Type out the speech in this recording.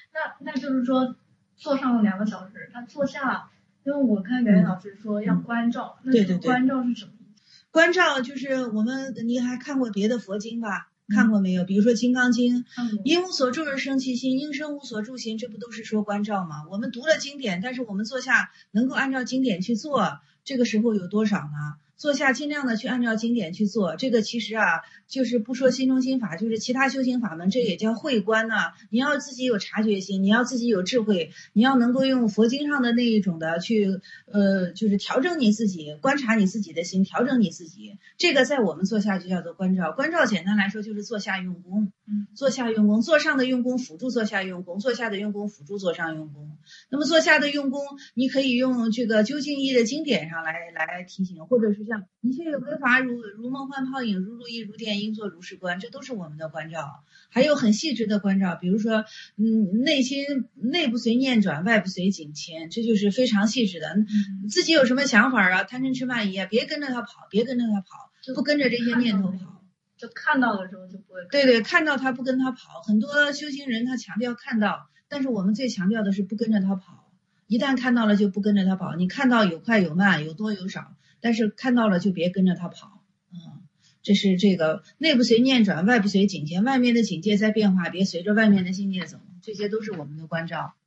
那就是说，坐上了2个小时，他坐下，因为我看袁老师说要关照，那这个关照是什么意思？ 关照就是你还看过别的佛经吧？看过没有？比如说《金刚经》，因无所住而生其心，应生无所住行，这不都是说关照吗？我们读了经典，但是我们坐下能够按照经典去做，这个时候有多少呢？坐下尽量的去按照经典去做，这个其实就是不说心中心法，就是其他修行法门，这也叫慧观呢。你要自己有察觉心，你要自己有智慧，你要能够用佛经上的那一种的去就是调整你自己，观察你自己的心，调整你自己。这个在我们坐下就叫做关照。关照简单来说就是坐下用功，坐下用功，坐上的用功辅助坐下用功，坐下的用功辅助坐上用功。那么坐下的用功，你可以用这个究竟义的经典上来提醒，或者是像一切有为法如梦幻泡影，如露亦如电，应作如是观，这都是我们的关照。还有很细致的关照，比如说内心内不随念转，外不随境迁，这就是非常细致的。自己有什么想法啊，贪嗔痴慢疑啊，别跟着他跑，别跟着他跑，不跟着这些念头跑。 就看到了之后就不会。 对，看到他不跟他跑。很多修行人他强调看到，但是我们最强调的是不跟着他跑。一旦看到了就不跟着他跑，你看到有快有慢，有多有少，但是看到了就别跟着他跑。这是这个内不随念转，外不随境迁，外面的境界在变化，别随着外面的境界走，这些都是我们的关照。